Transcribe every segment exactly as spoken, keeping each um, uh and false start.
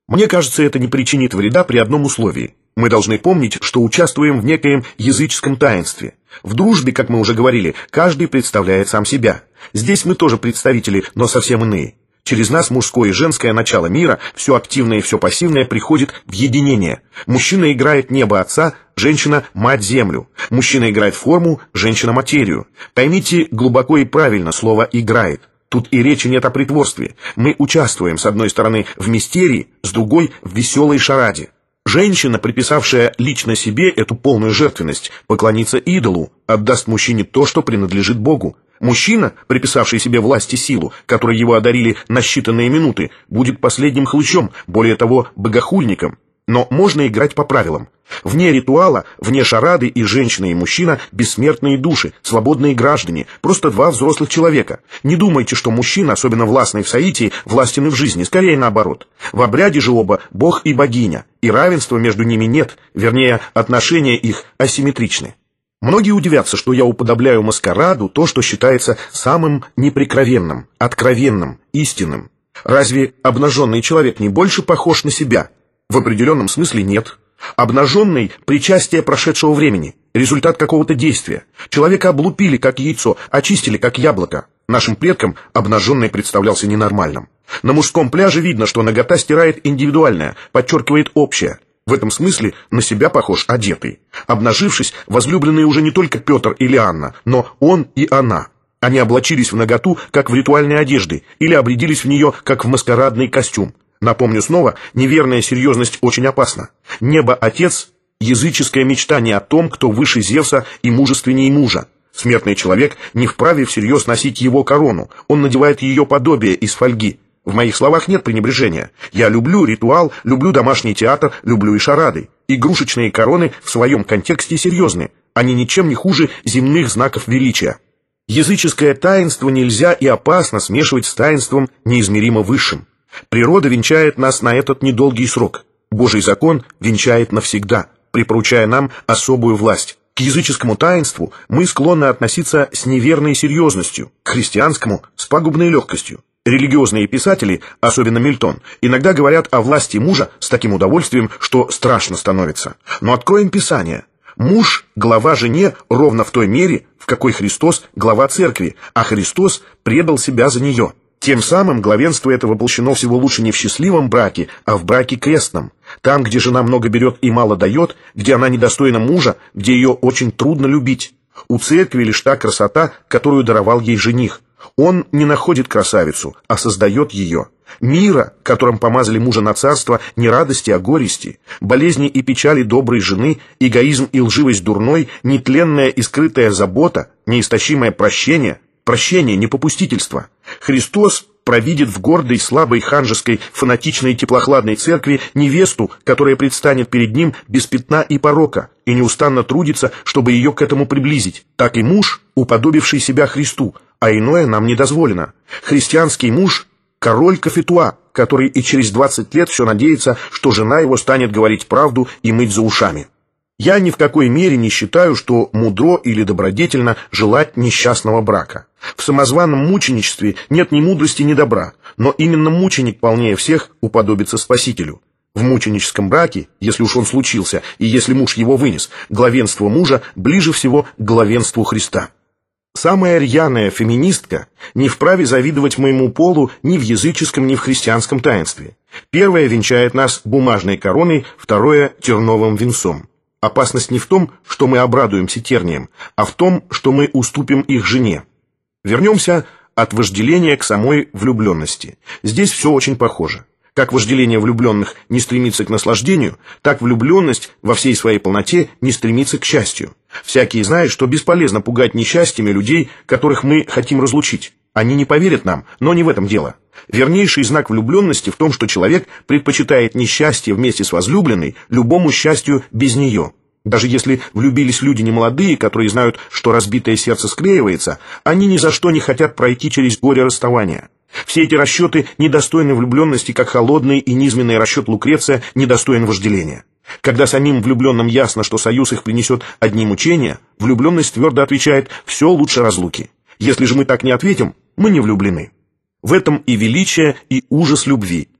Мне кажется, это не причинит вреда при одном условии. Мы должны помнить, что участвуем в некоем языческом таинстве. В дружбе, как мы уже говорили, каждый представляет сам себя. Здесь мы тоже представители, но совсем иные. Через нас мужское и женское начало мира, все активное и все пассивное, приходит в единение. Мужчина играет небо отца, женщина – мать землю. Мужчина играет форму, женщина – материю. Поймите глубоко и правильно слово «играет». Тут и речи нет о притворстве. Мы участвуем, с одной стороны, в мистерии, с другой – в веселой шараде. Женщина, приписавшая лично себе эту полную жертвенность, поклонится идолу, отдаст мужчине то, что принадлежит Богу. Мужчина, приписавший себе власть и силу, которые его одарили на считанные минуты, будет последним хлыщом, более того, богохульником. Но можно играть по правилам. Вне ритуала, вне шарады и женщина, и мужчина – бессмертные души, свободные граждане, просто два взрослых человека. Не думайте, что мужчина, особенно властный в соитии, властен и в жизни, скорее наоборот. В обряде же оба – бог и богиня, и равенства между ними нет, вернее, отношения их асимметричны. Многие удивятся, что я уподобляю маскараду то, что считается самым неприкровенным, откровенным, истинным. Разве обнаженный человек не больше похож на себя? В определенном смысле нет. Обнаженный – причастие прошедшего времени, результат какого-то действия. Человека облупили, как яйцо, очистили, как яблоко. Нашим предкам обнаженный представлялся ненормальным. На мужском пляже видно, что нагота стирает индивидуальное, подчеркивает общее. В этом смысле на себя похож одетый. Обнажившись, возлюбленные уже не только Петр или Анна, но он и она. Они облачились в наготу, как в ритуальной одежды, или обрядились в нее, как в маскарадный костюм. Напомню снова, неверная серьезность очень опасна. Небо-отец – языческое мечтание о том, кто выше Зевса и мужественнее мужа. Смертный человек не вправе всерьез носить его корону, он надевает ее подобие из фольги. В моих словах нет пренебрежения. Я люблю ритуал, люблю домашний театр, люблю и шарады. Игрушечные короны в своем контексте серьезны. Они ничем не хуже земных знаков величия. Языческое таинство нельзя и опасно смешивать с таинством неизмеримо высшим. Природа венчает нас на этот недолгий срок. Божий закон венчает навсегда, припоручая нам особую власть. К языческому таинству мы склонны относиться с неверной серьезностью, к христианскому – с пагубной легкостью. Религиозные писатели, особенно Мильтон, иногда говорят о власти мужа с таким удовольствием, что страшно становится. Но откроем Писание. Муж – глава жене ровно в той мере, в какой Христос – глава церкви, а Христос предал себя за нее. Тем самым главенство это воплощено всего лучше не в счастливом браке, а в браке крестном. Там, где жена много берет и мало дает, где она недостойна мужа, где ее очень трудно любить. У церкви лишь та красота, которую даровал ей жених. Он не находит красавицу, а создает ее. Мира, которым помазали мужа на царство, не радости, а горести. Болезни и печали доброй жены, эгоизм и лживость дурной, нетленная и скрытая забота, неистощимое прощение. Прощение, не попустительство. Христос провидит в гордой, слабой, ханжеской, фанатичной и теплохладной церкви невесту, которая предстанет перед ним без пятна и порока, и неустанно трудится, чтобы ее к этому приблизить. Так и муж, уподобивший себя Христу, а иное нам не дозволено. Христианский муж – король Кафетуа, который и через двадцать лет все надеется, что жена его станет говорить правду и мыть за ушами. Я ни в какой мере не считаю, что мудро или добродетельно желать несчастного брака. В самозваном мученичестве нет ни мудрости, ни добра, но именно мученик полнее всех уподобится Спасителю. В мученическом браке, если уж он случился, и если муж его вынес, главенство мужа ближе всего к главенству Христа. Самая рьяная феминистка не вправе завидовать моему полу ни в языческом, ни в христианском таинстве. Первое венчает нас бумажной короной, второе – терновым венцом. Опасность не в том, что мы обрадуемся терниям, а в том, что мы уступим их жене. Вернемся от вожделения к самой влюбленности. Здесь все очень похоже. Как вожделение влюбленных не стремится к наслаждению, так влюбленность во всей своей полноте не стремится к счастью. Всякий знает, что бесполезно пугать несчастьями людей, которых мы хотим разлучить. Они не поверят нам, но не в этом дело. Вернейший знак влюбленности в том, что человек предпочитает несчастье вместе с возлюбленной любому счастью без нее. Даже если влюбились люди немолодые, которые знают, что разбитое сердце склеивается, они ни за что не хотят пройти через горе расставания. Все эти расчеты недостойны влюбленности, как холодный и низменный расчет Лукреция недостоин вожделения. Когда самим влюбленным ясно, что союз их принесет одни мучения, влюбленность твердо отвечает «все лучше разлуки». Если же мы так не ответим, мы не влюблены. В этом и величие, и ужас любви.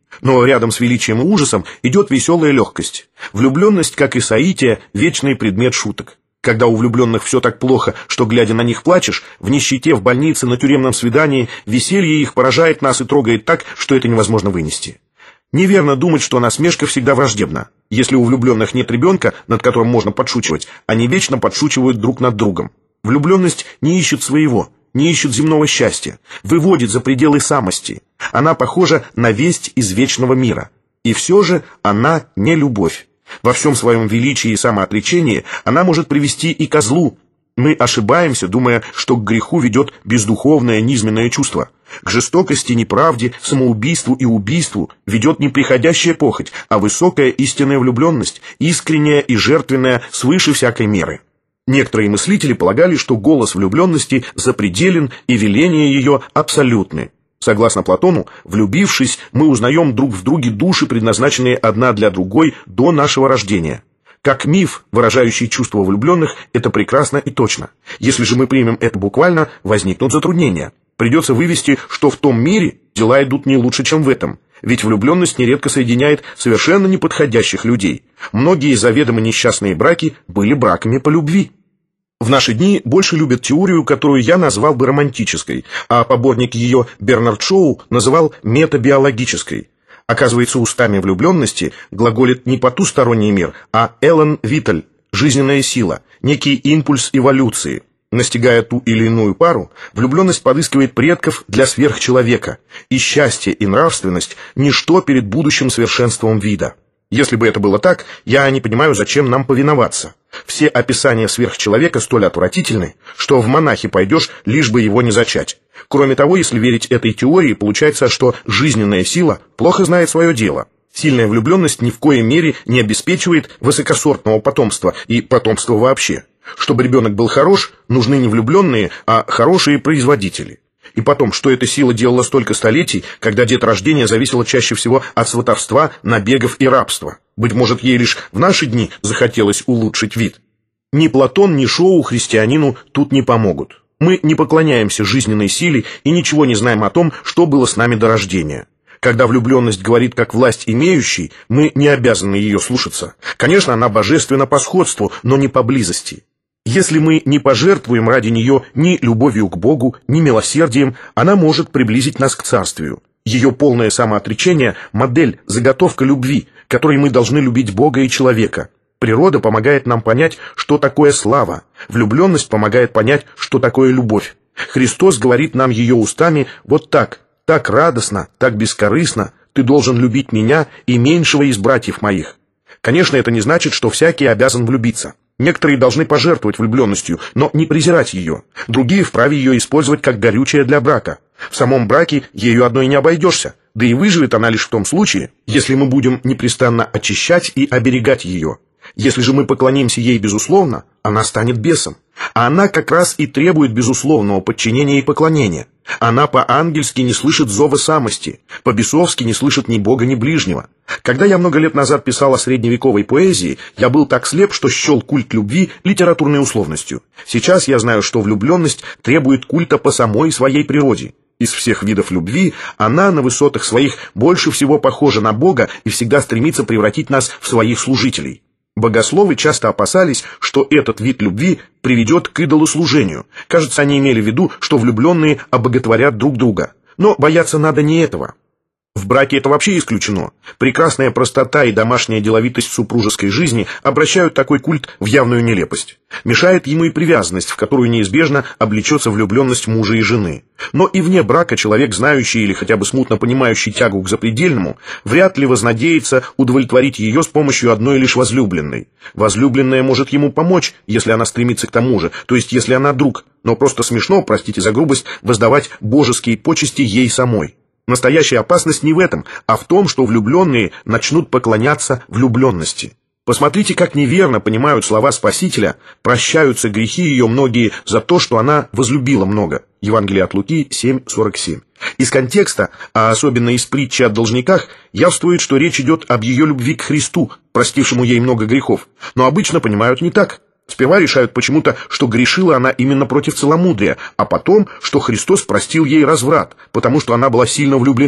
Но рядом с величием и ужасом идет веселая легкость. Влюбленность, как и соитие, вечный предмет шуток. Когда у влюбленных все так плохо, что, глядя на них, плачешь, в нищете, в больнице, на тюремном свидании, веселье их поражает нас и трогает так, что это невозможно вынести. Неверно думать, что насмешка всегда враждебна. Если у влюбленных нет ребенка, над которым можно подшучивать, они вечно подшучивают друг над другом. Влюбленность не ищет своего, не ищет земного счастья, выводит за пределы самости. Она похожа на весть из вечного мира. И все же она не любовь. Во всем своем величии и самоотречении она может привести и ко злу. Мы ошибаемся, думая, что к греху ведет бездуховное низменное чувство. К жестокости, неправде, самоубийству и убийству ведет не приходящая похоть, а высокая истинная влюбленность, искренняя и жертвенная свыше всякой меры. Некоторые мыслители полагали, что голос влюбленности запределен и веления ее абсолютны. Согласно Платону, влюбившись, мы узнаем друг в друге души, предназначенные одна для другой до нашего рождения. Как миф, выражающий чувства влюбленных, это прекрасно и точно. Если же мы примем это буквально, возникнут затруднения. Придется вывести, что в том мире дела идут не лучше, чем в этом. Ведь влюбленность нередко соединяет совершенно неподходящих людей. Многие заведомо несчастные браки были браками по любви. В наши дни больше любят теорию, которую я назвал бы романтической, а поборник ее Бернард Шоу называл метабиологической. Оказывается, устами влюбленности глаголит не потусторонний мир, а Элен Виталь, жизненная сила, некий импульс эволюции. Настигая ту или иную пару, влюбленность подыскивает предков для сверхчеловека, и счастье и нравственность – ничто перед будущим совершенством вида. Если бы это было так, я не понимаю, зачем нам повиноваться. Все описания сверхчеловека столь отвратительны, что в монахи пойдешь, лишь бы его не зачать. Кроме того, если верить этой теории, получается, что жизненная сила плохо знает свое дело. Сильная влюбленность ни в коей мере не обеспечивает высокосортного потомства и потомства вообще. Чтобы ребенок был хорош, нужны не влюбленные, а хорошие производители. И потом, что эта сила делала столько столетий, когда деторождение зависело чаще всего от сватовства, набегов и рабства? Быть может, ей лишь в наши дни захотелось улучшить вид. Ни Платон, ни Шоу христианину тут не помогут. Мы не поклоняемся жизненной силе и ничего не знаем о том, что было с нами до рождения. Когда влюбленность говорит как власть имеющий, мы не обязаны ее слушаться. Конечно, она божественна по сходству, но не по близости. Если мы не пожертвуем ради нее ни любовью к Богу, ни милосердием, она может приблизить нас к царствию. Ее полное самоотречение – модель, заготовка любви, которой мы должны любить Бога и человека. Природа помогает нам понять, что такое слава. Влюбленность помогает понять, что такое любовь. Христос говорит нам ее устами вот так: «Так радостно, так бескорыстно, ты должен любить меня и меньшего из братьев моих». Конечно, это не значит, что всякий обязан влюбиться. Некоторые должны пожертвовать влюбленностью, но не презирать ее. Другие вправе ее использовать как горючее для брака. В самом браке ею одной не обойдешься, да и выживет она лишь в том случае, если мы будем непрестанно очищать и оберегать ее. Если же мы поклонимся ей безусловно, она станет бесом. А она как раз и требует безусловного подчинения и поклонения. Она по-ангельски не слышит зова самости, по-бесовски не слышит ни Бога, ни ближнего. Когда я много лет назад писал о средневековой поэзии, я был так слеп, что счел культ любви литературной условностью. Сейчас я знаю, что влюбленность требует культа по самой своей природе. Из всех видов любви она на высотах своих больше всего похожа на Бога и всегда стремится превратить нас в своих служителей. Богословы часто опасались, что этот вид любви приведет к идолослужению. Кажется, они имели в виду, что влюбленные обоготворят друг друга. Но бояться надо не этого. В браке это вообще исключено. Прекрасная простота и домашняя деловитость супружеской жизни обращают такой культ в явную нелепость. Мешает ему и привязанность, в которую неизбежно облечется влюбленность мужа и жены. Но и вне брака человек, знающий или хотя бы смутно понимающий тягу к запредельному, вряд ли вознадеется удовлетворить ее с помощью одной лишь возлюбленной. Возлюбленная может ему помочь, если она стремится к тому же, то есть если она друг, но просто смешно, простите за грубость, воздавать божеские почести ей самой. Настоящая опасность не в этом, а в том, что влюбленные начнут поклоняться влюбленности. Посмотрите, как неверно понимают слова Спасителя: «Прощаются грехи ее многие за то, что она возлюбила много». Евангелие от Луки семь сорок семь. Из контекста, а особенно из притчи о должниках, явствует, что речь идет об ее любви к Христу, простившему ей много грехов. Но обычно понимают не так. Сперва решают почему-то, что грешила она именно против целомудрия, а потом, что Христос простил ей разврат, потому что она была сильно влюблена.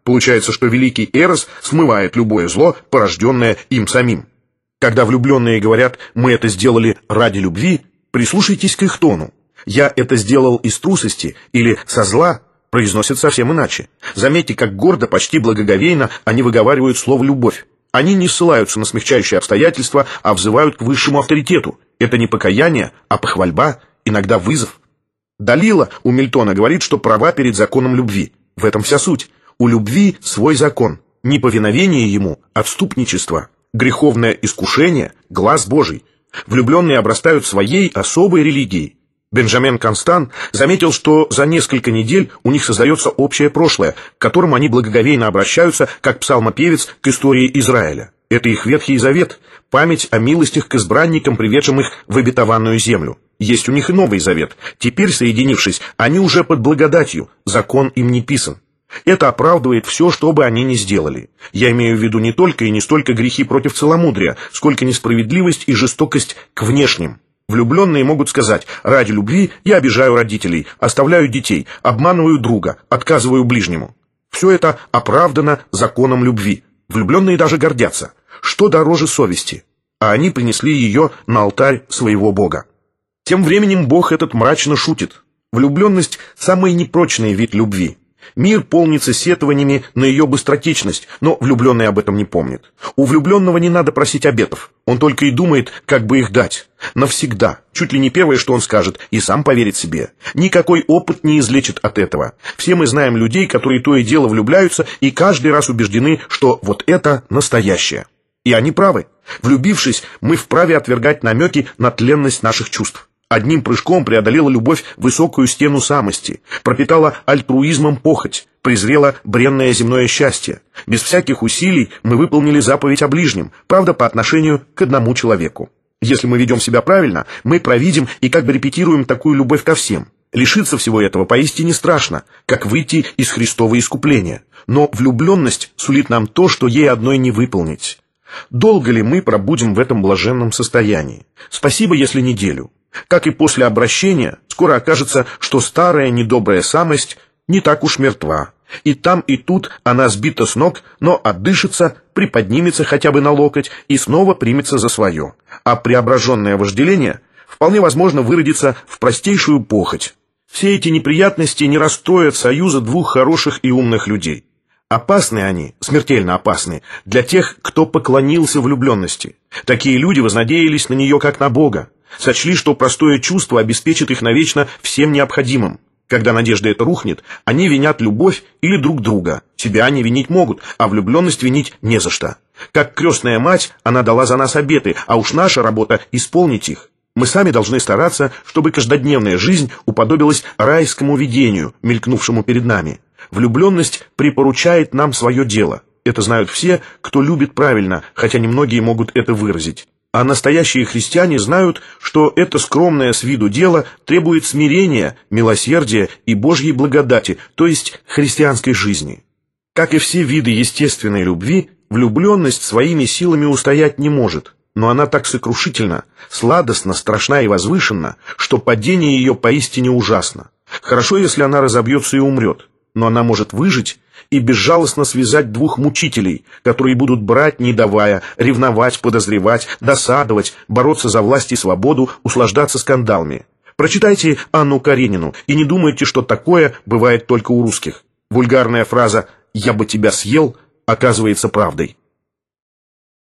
Получается, что великий Эрос смывает любое зло, порожденное им самим. Когда влюбленные говорят «мы это сделали ради любви», прислушайтесь к их тону. «Я это сделал из трусости» или «со зла» произносят совсем иначе. Заметьте, как гордо, почти благоговейно они выговаривают слово «любовь». Они не ссылаются на смягчающие обстоятельства, а взывают к высшему авторитету. Это не покаяние, а похвальба, иногда вызов. Далила у Мильтона говорит, что права перед законом любви. В этом вся суть. У любви свой закон. Неповиновение ему – отступничество. Греховное искушение – глаз Божий. Влюбленные обрастают своей особой религией. Бенджамин Констан заметил, что за несколько недель у них создается общее прошлое, к которому они благоговейно обращаются, как псалмопевец к истории Израиля. Это их Ветхий Завет, память о милостях к избранникам, приведшим их в обетованную землю. Есть у них и Новый Завет. Теперь, соединившись, они уже под благодатью, закон им не писан. Это оправдывает все, что бы они ни сделали. Я имею в виду не только и не столько грехи против целомудрия, сколько несправедливость и жестокость к внешним. Влюбленные могут сказать: ради любви я обижаю родителей, оставляю детей, обманываю друга, отказываю ближнему. Все это оправдано законом любви. Влюбленные даже гордятся. Что дороже совести? А они принесли ее на алтарь своего Бога. Тем временем Бог этот мрачно шутит. Влюбленность – самый непрочный вид любви. Мир полнится сетованиями на ее быстротечность, но влюбленный об этом не помнит. У влюбленного не надо просить обетов, он только и думает, как бы их дать. Навсегда, чуть ли не первое, что он скажет, и сам поверит себе. Никакой опыт не излечит от этого. Все мы знаем людей, которые то и дело влюбляются, и каждый раз убеждены, что вот это настоящее. И они правы. Влюбившись, мы вправе отвергать намеки на тленность наших чувств. Одним прыжком преодолела любовь высокую стену самости, пропитала альтруизмом похоть, презрела бренное земное счастье. Без всяких усилий мы выполнили заповедь о ближнем, правда, по отношению к одному человеку. Если мы ведем себя правильно, мы провидим и как бы репетируем такую любовь ко всем. Лишиться всего этого поистине страшно, как выйти из Христова искупления. Но влюбленность сулит нам то, что ей одной не выполнить. Долго ли мы пробудем в этом блаженном состоянии? Спасибо, если неделю. Как и после обращения, скоро окажется, что старая недобрая самость не так уж мертва. И там, и тут она сбита с ног, но отдышится, приподнимется хотя бы на локоть и снова примется за свое. А преображенное вожделение вполне возможно выродится в простейшую похоть. Все эти неприятности не расстроят союза двух хороших и умных людей. Опасны они, смертельно опасны, для тех, кто поклонился влюбленности. Такие люди вознадеялись на нее как на Бога, сочли, что простое чувство обеспечит их навечно всем необходимым. Когда надежда эта рухнет, они винят любовь или друг друга. Себя они винить могут, а влюбленность винить не за что. Как крестная мать, она дала за нас обеты, а уж наша работа — исполнить их. Мы сами должны стараться, чтобы каждодневная жизнь уподобилась райскому видению, мелькнувшему перед нами. Влюбленность припоручает нам свое дело. Это знают все, кто любит правильно, хотя немногие могут это выразить. А настоящие христиане знают, что это скромное с виду дело требует смирения, милосердия и Божьей благодати, то есть христианской жизни. Как и все виды естественной любви, влюбленность своими силами устоять не может, но она так сокрушительна, сладостна, страшна и возвышенна, что падение ее поистине ужасно. Хорошо, если она разобьется и умрет, но она может выжить и безжалостно связать двух мучителей, которые будут брать, не давая, ревновать, подозревать, досадовать, бороться за власть и свободу, услаждаться скандалами. Прочитайте Анну Каренину и не думайте, что такое бывает только у русских. Вульгарная фраза «я бы тебя съел» оказывается правдой.